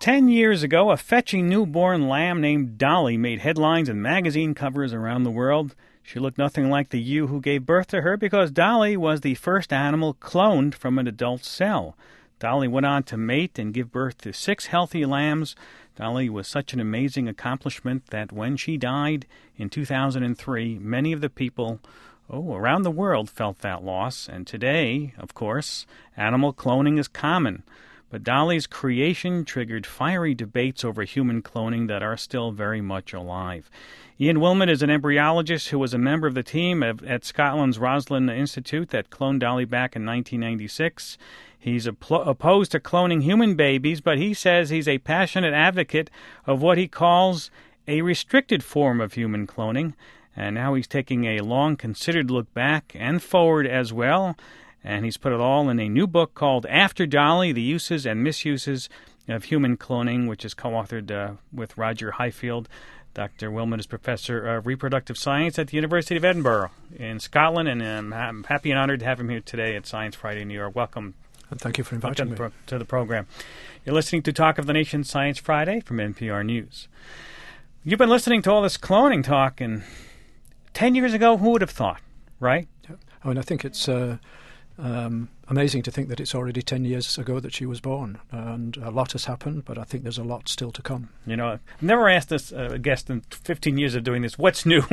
10 years ago, a fetching newborn lamb named Dolly made headlines and magazine covers around the world. She looked nothing like the ewe who gave birth to her because Dolly was the first animal cloned from an adult cell. Dolly went on to mate and give birth to 6 healthy lambs. Dolly was such an amazing accomplishment that when she died in 2003, many of the people around the world felt that loss. And today, of course, animal cloning is common. But Dolly's creation triggered fiery debates over human cloning that are still very much alive. Ian Wilmot is an embryologist who was a member of the team at Scotland's Roslin Institute that cloned Dolly back in 1996. He's opposed to cloning human babies, but he says he's a passionate advocate of what he calls a restricted form of human cloning. And now he's taking a long, considered look back and forward as well. And he's put it all in a new book called After Dolly, The Uses and Misuses of Human Cloning, which is co-authored with Roger Highfield. Dr. Wilmot is Professor of Reproductive Science at the University of Edinburgh in Scotland, and I'm happy and honored to have him here today at Science Friday in New York. Welcome. And thank you for inviting me to the program. You're listening to Talk of the Nation Science Friday from NPR News. You've been listening to all this cloning talk, and 10 years ago, who would have thought, right? I mean, I think it's amazing to think that it's already 10 years ago that she was born, and a lot has happened, but I think there's a lot still to come. You know, I've never asked this guest in 15 years of doing this, what's new?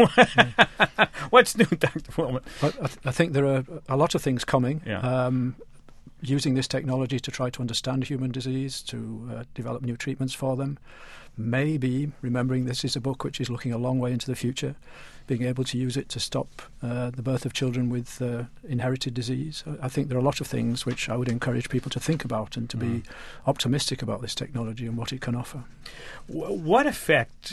What's new, Dr. Wilmot? I think there are a lot of things coming. Yeah. Using this technology to try to understand human disease, to develop new treatments for them. Maybe, remembering this is a book which is looking a long way into the future, being able to use it to stop the birth of children with inherited disease. I think there are a lot of things which I would encourage people to think about and to be optimistic about this technology and what it can offer. What effect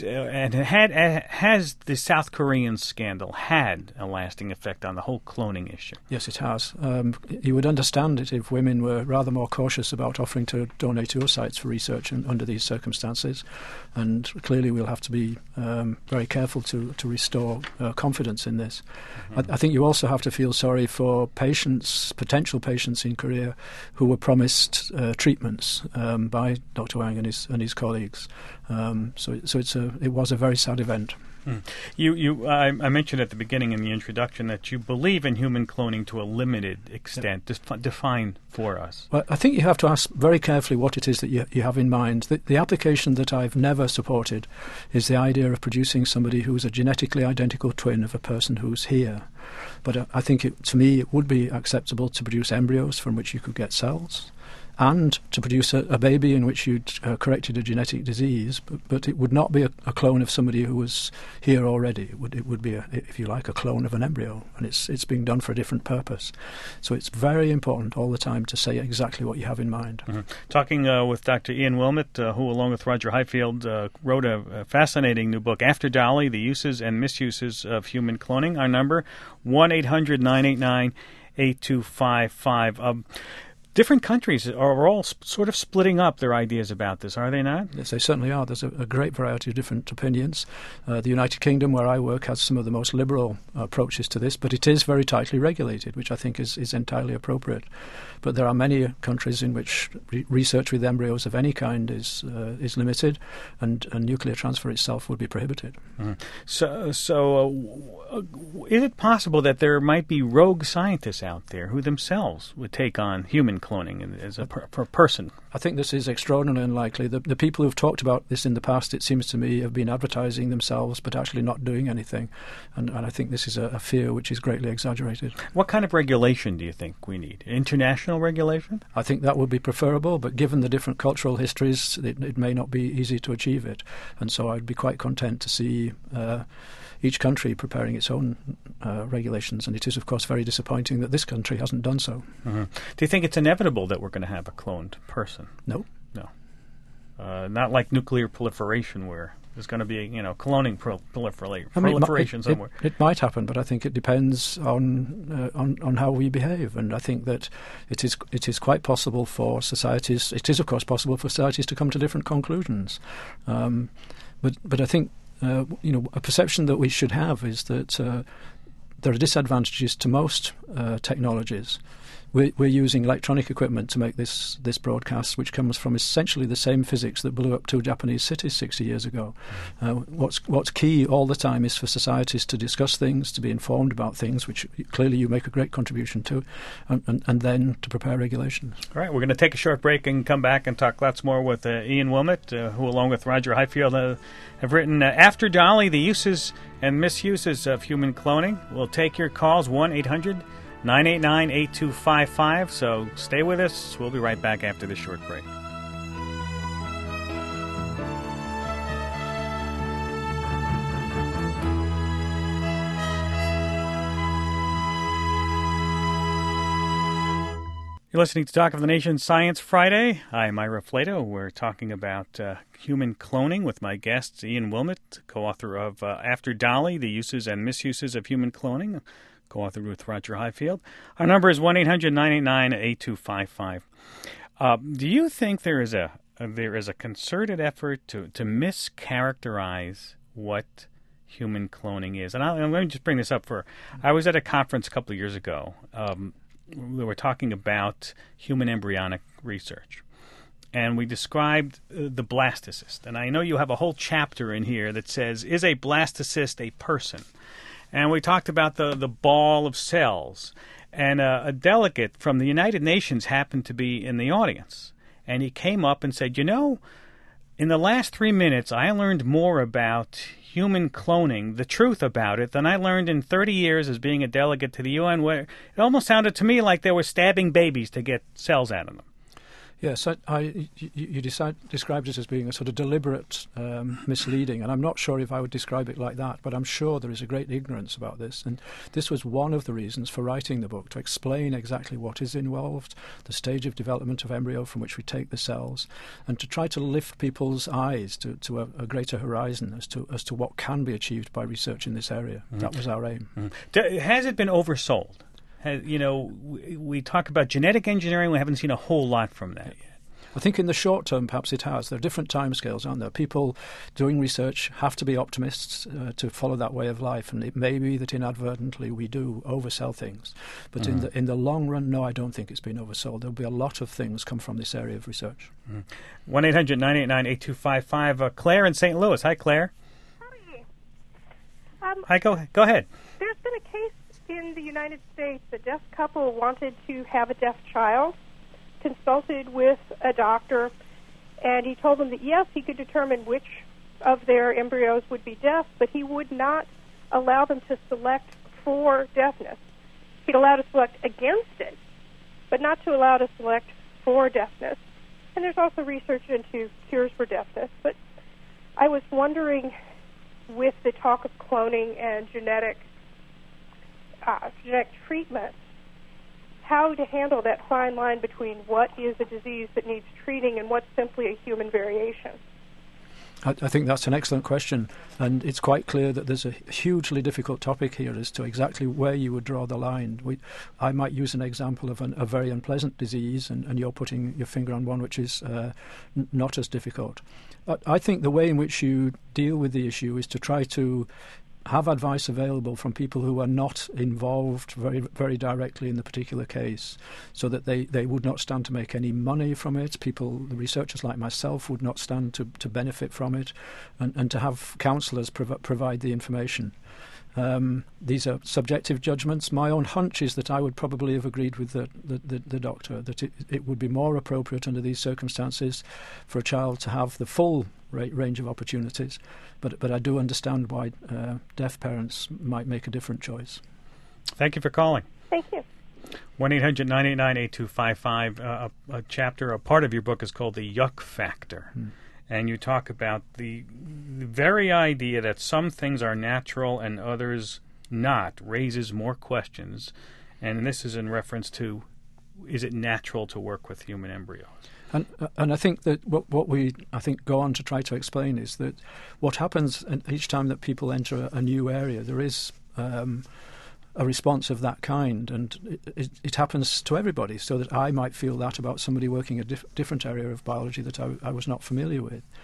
has the South Korean scandal had a lasting effect on the whole cloning issue? Yes, it has. You would understand it if women were rather more cautious about offering to donate oocytes for research under these circumstances. And clearly we'll have to be very careful to restore confidence in this. Mm-hmm. I think you also have to feel sorry for potential patients in Korea who were promised treatments by Dr. Wang and his colleagues. So it was a very sad event. I mentioned at the beginning in the introduction that you believe in human cloning to a limited extent. Define for us. Well, I think you have to ask very carefully what it is that you have in mind. The application that I've never supported is the idea of producing somebody who is a genetically identical twin of a person who's here. But I think, to me, it would be acceptable to produce embryos from which you could get cells, and to produce a baby in which you'd corrected a genetic disease, but it would not be a clone of somebody who was here already. It would be, if you like, a clone of an embryo, and it's being done for a different purpose. So it's very important all the time to say exactly what you have in mind. Mm-hmm. Talking with Dr. Ian Wilmot, who, along with Roger Highfield, wrote a fascinating new book, After Dolly, The Uses and Misuses of Human Cloning. Our number, 1-800-989-8255. Different countries are all sort of splitting up their ideas about this, are they not? Yes, they certainly are. There's a great variety of different opinions. The United Kingdom, where I work, has some of the most liberal approaches to this, but it is very tightly regulated, which I think is entirely appropriate. But there are many countries in which research with embryos of any kind is limited, and nuclear transfer itself would be prohibited. Mm-hmm. So is it possible that there might be rogue scientists out there who themselves would take on human cloning as a person? I think this is extraordinarily unlikely. The people who've talked about this in the past, it seems to me, have been advertising themselves but actually not doing anything. And I think this is a fear which is greatly exaggerated. What kind of regulation do you think we need? International regulation? I think that would be preferable, but given the different cultural histories, it may not be easy to achieve it. And so I'd be quite content to see each country preparing its own regulations, and it is, of course, very disappointing that this country hasn't done so. Mm-hmm. Do you think it's inevitable that we're going to have a cloned person? No. Not like nuclear proliferation, where there's going to be, cloning proliferation somewhere. It might happen, but I think it depends on how we behave, and I think that it is quite possible for societies. It is, of course, possible for societies to come to different conclusions, but I think. A perception that we should have is that there are disadvantages to most technologies, We're using electronic equipment to make this broadcast, which comes from essentially the same physics that blew up two Japanese cities 60 years ago. What's key all the time is for societies to discuss things, to be informed about things, which clearly you make a great contribution to, and then to prepare regulations. All right, we're going to take a short break and come back and talk lots more with Ian Wilmot, who along with Roger Highfield have written After Dolly, The Uses and Misuses of Human Cloning. We'll take your calls, 1-800-989-8255. So stay with us. We'll be right back after this short break. You're listening to Talk of the Nation Science Friday. I'm Ira Flato. We're talking about human cloning with my guests, Ian Wilmot, co-author of After Dolly, The Uses and Misuses of Human Cloning, co-authored with Roger Highfield. Our number is 1-800-989-8255. Do you think there is a concerted effort to mischaracterize what human cloning is? And let me just bring this up. I was at a conference a couple of years ago. We were talking about human embryonic research, and we described the blastocyst. And I know you have a whole chapter in here that says, is a blastocyst a person? And we talked about the ball of cells. And a delegate from the United Nations happened to be in the audience. And he came up and said, in the last 3 minutes, I learned more about human cloning, the truth about it, than I learned in 30 years as being a delegate to the UN, where it almost sounded to me like they were stabbing babies to get cells out of them. Yes, you described it as being a sort of deliberate misleading, and I'm not sure if I would describe it like that, but I'm sure there is a great ignorance about this, and this was one of the reasons for writing the book, to explain exactly what is involved, the stage of development of embryo from which we take the cells, and to try to lift people's eyes to a greater horizon as to what can be achieved by research in this area. Mm-hmm. That was our aim. Mm-hmm. Has it been oversold? We talk about genetic engineering. We haven't seen a whole lot from that yet. I think in the short term, perhaps it has. There are different timescales, aren't there? People doing research have to be optimists to follow that way of life, and it may be that inadvertently we do oversell things. But in the long run, no, I don't think it's been oversold. There'll be a lot of things come from this area of research. 1-800-989-8255. Claire in St. Louis. Hi, Claire. Hi. Hi, go ahead. There's been a case in the United States. A deaf couple wanted to have a deaf child, consulted with a doctor, and he told them that, yes, he could determine which of their embryos would be deaf, but he would not allow them to select for deafness. He'd allow to select against it, but not to allow to select for deafness. And there's also research into cures for deafness. But I was wondering, with the talk of cloning and genetic treatment, how to handle that fine line between what is a disease that needs treating and what's simply a human variation. I think that's an excellent question, and it's quite clear that there's a hugely difficult topic here as to exactly where you would draw the line. I might use an example of a very unpleasant disease, and you're putting your finger on one which is not as difficult. I think the way in which you deal with the issue is to try to have advice available from people who are not involved very, very directly in the particular case, so that they would not stand to make any money from it. The researchers like myself, would not stand to benefit from it, and to have counsellors provide the information. These are subjective judgments. My own hunch is that I would probably have agreed with the doctor that it would be more appropriate under these circumstances for a child to have the full range of opportunities, but I do understand why deaf parents might make a different choice. Thank you for calling. Thank you. 1-800-989-8255. A chapter, a part of your book is called The Yuck Factor. And you talk about the very idea that some things are natural and others not raises more questions. And this is in reference to, is it natural to work with human embryos? And I think that what we go on to try to explain is that what happens each time that people enter a new area, there is a response of that kind, and it happens to everybody, so that I might feel that about somebody working a different area of biology that I was not familiar with.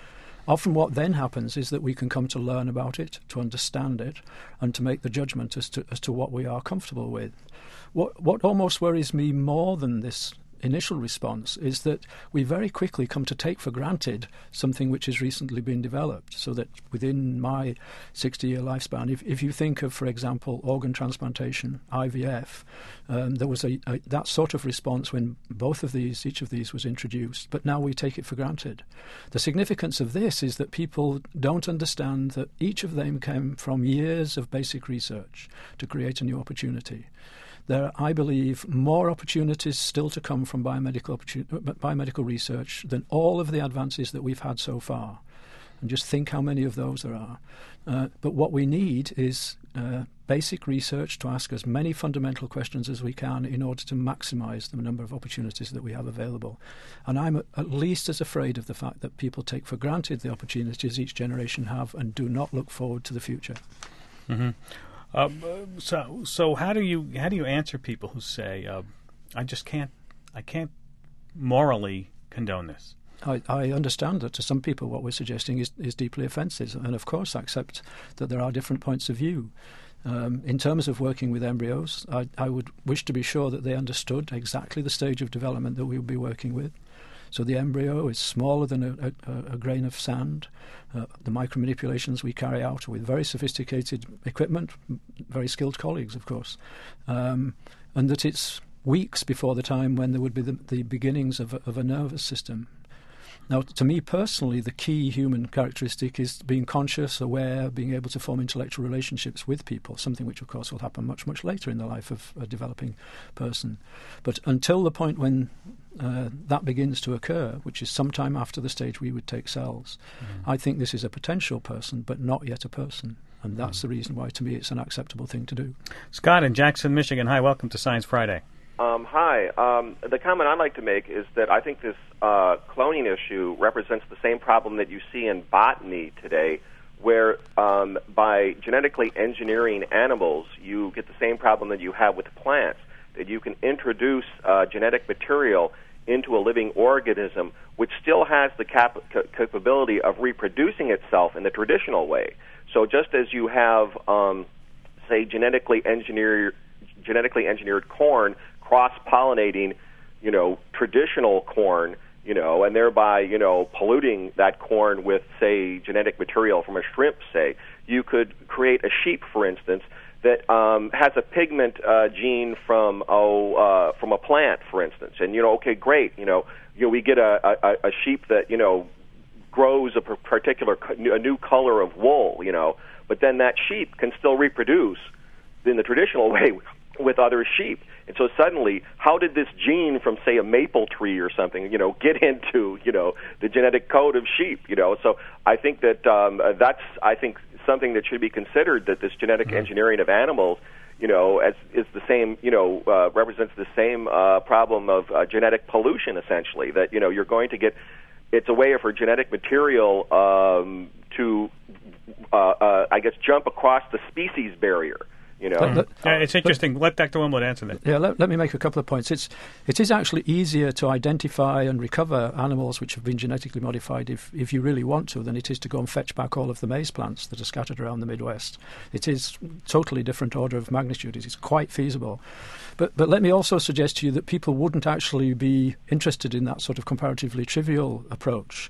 Often what then happens is that we can come to learn about it, to understand it, and to make the judgment as to what we are comfortable with. What almost worries me more than this initial response is that we very quickly come to take for granted something which has recently been developed, so that within my 60-year lifespan, if you think of, for example, organ transplantation, IVF, there was that sort of response when each of these was introduced, but now we take it for granted. The significance of this is that people don't understand that each of them came from years of basic research to create a new opportunity. There are, I believe, more opportunities still to come from biomedical research than all of the advances that we've had so far. And just think how many of those there are. But what we need is basic research to ask as many fundamental questions as we can in order to maximise the number of opportunities that we have available. And I'm at least as afraid of the fact that people take for granted the opportunities each generation have and do not look forward to the future. Mm-hmm. So how do you answer people who say, I can't morally condone this? I understand that to some people what we're suggesting is deeply offensive, and of course I accept that there are different points of view. In terms of working with embryos, I would wish to be sure that they understood exactly the stage of development that we would be working with. So the embryo is smaller than a grain of sand. The micromanipulations we carry out are with very sophisticated equipment, very skilled colleagues, of course, and that it's weeks before the time when there would be the beginnings of a nervous system. Now, to me personally, the key human characteristic is being conscious, aware, being able to form intellectual relationships with people, something which, of course, will happen much, much later in the life of a developing person. But until the point when that begins to occur, which is sometime after the stage we would take cells, I think this is a potential person, but not yet a person. And that's the reason why, to me, it's an acceptable thing to do. Scott in Jackson, Michigan. Hi, welcome to Science Friday. Hi. The comment I'd like to make is that I think this cloning issue represents the same problem that you see in botany today, where by genetically engineering animals, you get the same problem that you have with plants, that you can introduce genetic material into a living organism which still has the capability of reproducing itself in the traditional way. So just as you have, say, genetically engineered corn cross-pollinating, traditional corn, and thereby, polluting that corn with, say, genetic material from a shrimp, say. You could create a sheep, for instance, that has a pigment gene from a plant, for instance. And, okay, great. We get a sheep that, grows a new color of wool, but then that sheep can still reproduce in the traditional way with other sheep. And so suddenly, how did this gene from, say, a maple tree or something, get into, the genetic code of sheep, So I think that that's, something that should be considered, that this genetic engineering of animals, is the same, represents the same problem of genetic pollution, essentially, that, you're going to get, it's a way for genetic material to, jump across the species barrier. It's interesting. Let Dr. Wimblett answer that. Yeah, let me make a couple of points. It is actually easier to identify and recover animals which have been genetically modified if you really want to than it is to go and fetch back all of the maize plants that are scattered around the Midwest. It is totally different order of magnitude. It is quite feasible. But let me also suggest to you that people wouldn't actually be interested in that sort of comparatively trivial approach.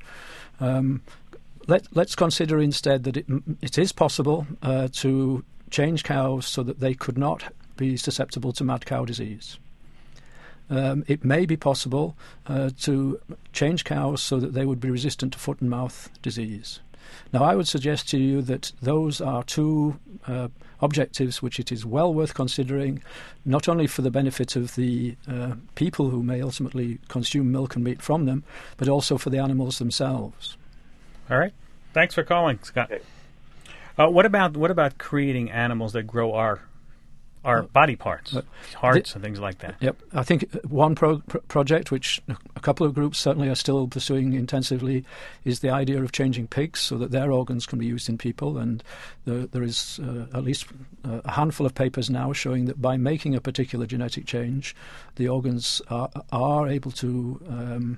Let's consider instead that it is possible to change cows so that they could not be susceptible to mad cow disease. It may be possible to change cows so that they would be resistant to foot and mouth disease. Now, I would suggest to you that those are two objectives which it is well worth considering, not only for the benefit of the people who may ultimately consume milk and meat from them, but also for the animals themselves. All right. Thanks for calling, Scott. Okay. What about creating animals that grow our body parts, hearts and things like that? Yep. I think one project, which a couple of groups certainly are still pursuing intensively, is the idea of changing pigs so that their organs can be used in people. And there is at least a handful of papers now showing that by making a particular genetic change, the organs are able to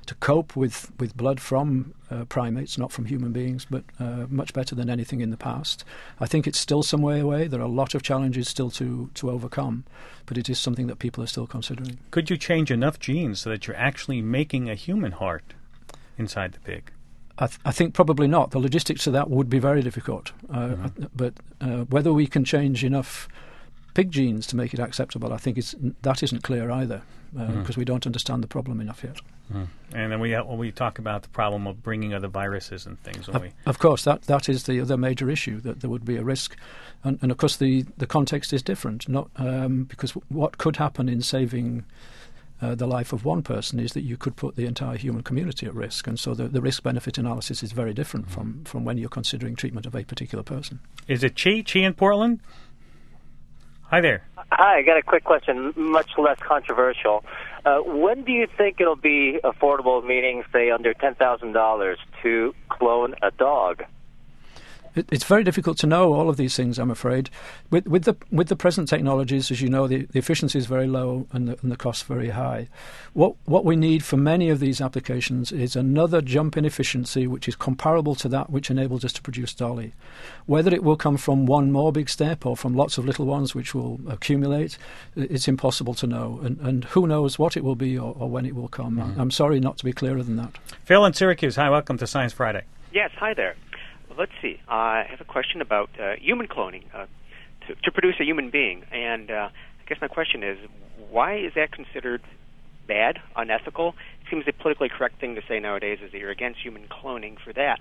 cope with blood from primates, not from human beings, but much better than anything in the past. I think it's still some way away. There are a lot of challenges still to overcome, but it is something that people are still considering. Could you change enough genes so that you're actually making a human heart inside the pig? I think probably not. The logistics of that would be very difficult. But whether we can change enough pig genes to make it acceptable, I think that isn't clear either, because we don't understand the problem enough yet. And then we talk about the problem of bringing other viruses and things. Of course, that is the other major issue, that there would be a risk. And of course, the context is different, not because what could happen in saving the life of one person is that you could put the entire human community at risk, and so the risk-benefit analysis is very different from when you're considering treatment of a particular person. Is it Chi in Portland? Hi there. Hi, I got a quick question, much less controversial. When do you think it'll be affordable, meaning, say, under $10,000 to clone a dog? It's very difficult to know all of these things, I'm afraid. With the present technologies, as you know, the efficiency is very low and the costs very high. What we need for many of these applications is another jump in efficiency which is comparable to that which enables us to produce Dolly. Whether it will come from one more big step or from lots of little ones which will accumulate, it's impossible to know. And who knows what it will be or when it will come. I'm sorry not to be clearer than that. Phil in Syracuse, hi, welcome to Science Friday. Yes, hi there. Let's see. I have a question about human cloning to produce a human being. And I guess my question is, why is that considered bad, unethical? It seems the politically correct thing to say nowadays is that you're against human cloning for that.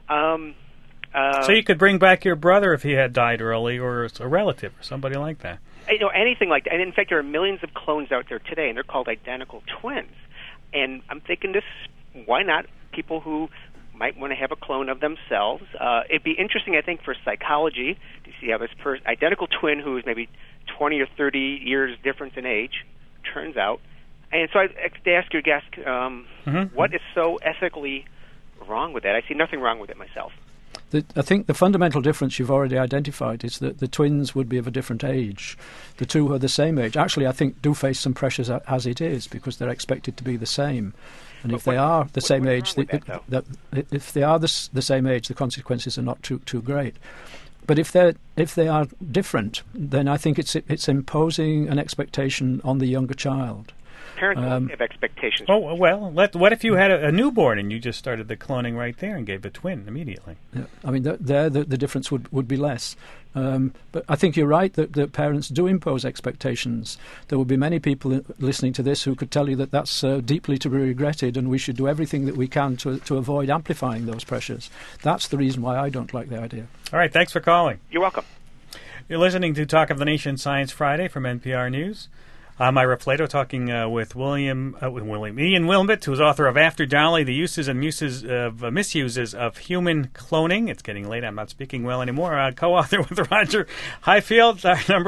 So you could bring back your brother if he had died early, or a relative, or somebody like that. Anything like that. And in fact, there are millions of clones out there today, and they're called identical twins. And I'm thinking why not people who might want to have a clone of themselves? It'd be interesting, I think, for psychology to see how this identical twin who is maybe 20 or 30 years difference in age turns out. And so I'd ask your guest, what is so ethically wrong with that? I see nothing wrong with it myself. I think the fundamental difference you've already identified is that the twins would be of a different age. The two who are the same age, actually, I think, do face some pressures as it is, because they're expected to be the same. And if they are the same age, if they are the same age, the consequences are not too great. But if they are different, then I think it's imposing an expectation on the younger child. Parents have expectations. Oh, well, what if you had a newborn and you just started the cloning right there and gave the twin immediately? Yeah, I mean, the difference would be less. But I think you're right that parents do impose expectations. There will be many people listening to this who could tell you that that's deeply to be regretted, and we should do everything that we can to avoid amplifying those pressures. That's the reason why I don't like the idea. All right, thanks for calling. You're welcome. You're listening to Talk of the Nation Science Friday from NPR News. I'm Ira Flato, talking with Ian Wilmot, who's author of After Dolly, The Uses and Misuses of Human Cloning. It's getting late. I'm not speaking well anymore. Co-author with Roger Highfield, number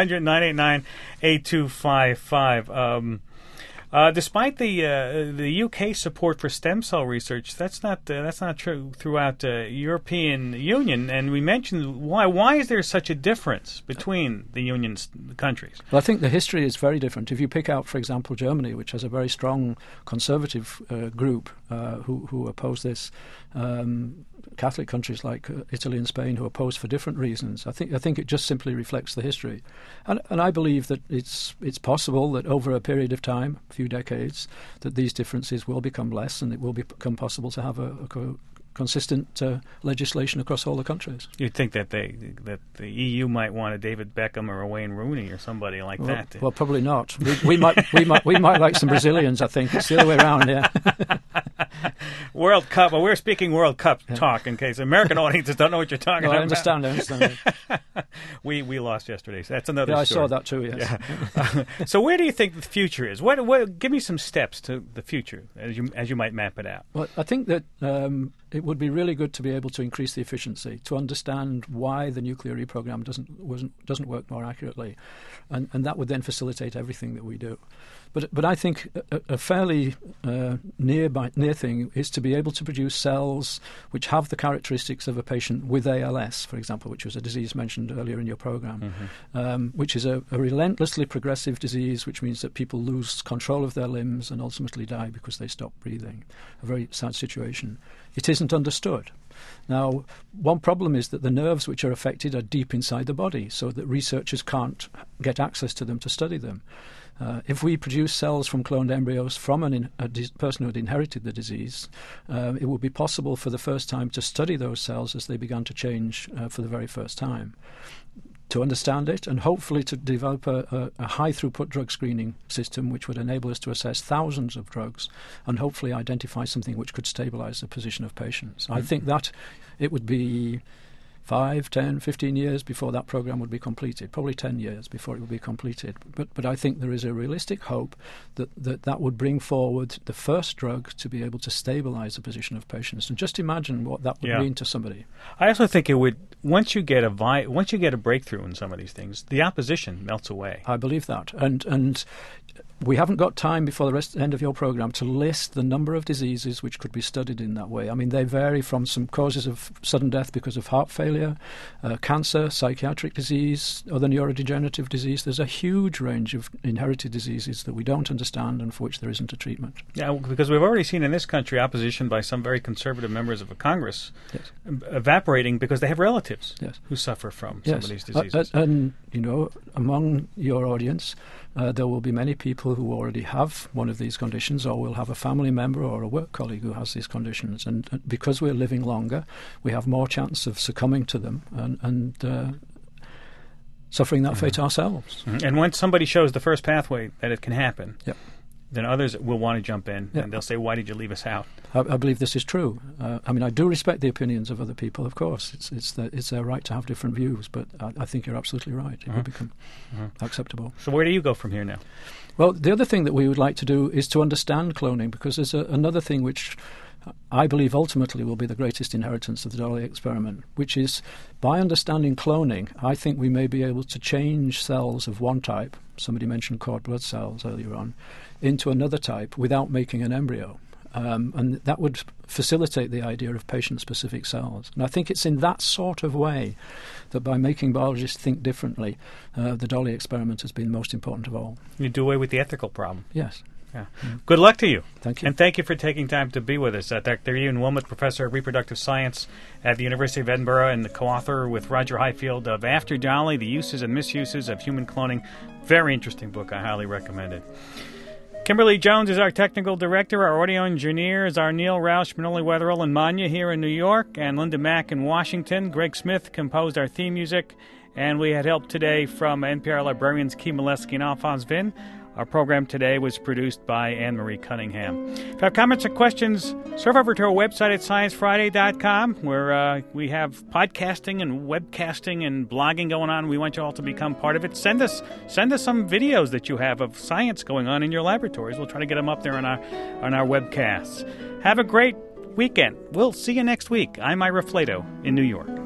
1-800-989-8255. Despite the UK support for stem cell research, that's not true throughout the European Union. And we mentioned why. Why is there such a difference between the Union's countries? Well, I think the history is very different. If you pick out, for example, Germany, which has a very strong conservative group who oppose this, Catholic countries like Italy and Spain who oppose for different reasons. I think it just simply reflects the history, and I believe that it's possible that over a period of time, a few decades, that these differences will become less, and it will become possible to have a consistent legislation across all the countries. You'd think that the EU might want a David Beckham or a Wayne Rooney or somebody like that. Well, probably not. We might like some Brazilians. I think it's the other way around. Yeah. World Cup. Well, we're speaking World Cup talk in case American audiences don't know what you're talking about. I understand. We lost yesterday, so that's another story. I saw that too, yes. Yeah. So where do you think the future is? Give me some steps to the future as you might map it out. Well, I think that it would be really good to be able to increase the efficiency, to understand why the nuclear reprogram doesn't work more accurately, and that would then facilitate everything that we do. But I think a fairly near thing is to be able to produce cells which have the characteristics of a patient with ALS, for example, which was a disease mentioned earlier in your program, which is a relentlessly progressive disease, which means that people lose control of their limbs and ultimately die because they stop breathing. A very sad situation. It isn't understood. Now, one problem is that the nerves which are affected are deep inside the body, so that researchers can't get access to them to study them. If we produce cells from cloned embryos from a person who had inherited the disease, it would be possible for the first time to study those cells as they began to change for the very first time, to understand it, and hopefully to develop a high-throughput drug screening system which would enable us to assess thousands of drugs and hopefully identify something which could stabilize the position of patients. I think that it would be 5, 10, 15 years before that program would be completed, probably 10 years before it would be completed. But I think there is a realistic hope that would bring forward the first drug to be able to stabilize the position of patients. And just imagine what that would mean to somebody. I also think it would, once you get a breakthrough in some of these things, the opposition melts away. I believe that. And we haven't got time before the end of your program to list the number of diseases which could be studied in that way. I mean, they vary from some causes of sudden death because of heart failure, cancer, psychiatric disease, other neurodegenerative disease. There's a huge range of inherited diseases that we don't understand and for which there isn't a treatment. Yeah, because we've already seen in this country opposition by some very conservative members of the Congress evaporating because they have relatives who suffer from some of these diseases. And, you know, among your audience, there will be many people who already have one of these conditions or will have a family member or a work colleague who has these conditions. And because we're living longer, we have more chance of succumbing to them and suffering that fate ourselves. And once somebody shows the first pathway that it can happen, then others will want to jump in, and they'll say, why did you leave us out? I believe this is true. I mean, I do respect the opinions of other people, of course. It's their right to have different views, but I think you're absolutely right. It would become acceptable. So where do you go from here now? Well, the other thing that we would like to do is to understand cloning, because there's another thing which I believe ultimately will be the greatest inheritance of the Dolly experiment, which is by understanding cloning, I think we may be able to change cells of one type, somebody mentioned cord blood cells earlier on, into another type without making an embryo. And that would facilitate the idea of patient-specific cells. And I think it's in that sort of way that by making biologists think differently, the Dolly experiment has been most important of all. You do away with the ethical problem. Yes. Yeah. Good luck to you. Thank you. And thank you for taking time to be with us. Dr. Ian Wilmot, Professor of Reproductive Science at the University of Edinburgh and the co-author with Roger Highfield of After Dolly, The Uses and Misuses of Human Cloning. Very interesting book. I highly recommend it. Kimberly Jones is our technical director. Our audio engineers are Neil Roush, Manoli Wetherill, and Manya here in New York, and Linda Mack in Washington. Greg Smith composed our theme music, and we had help today from NPR librarians Key Molesky and Alphonse Vin. Our program today was produced by Anne-Marie Cunningham. If you have comments or questions, surf over to our website at sciencefriday.com, where we have podcasting and webcasting and blogging going on. We want you all to become part of it. Send us some videos that you have of science going on in your laboratories. We'll try to get them up there on our webcasts. Have a great weekend. We'll see you next week. I'm Ira Flato in New York.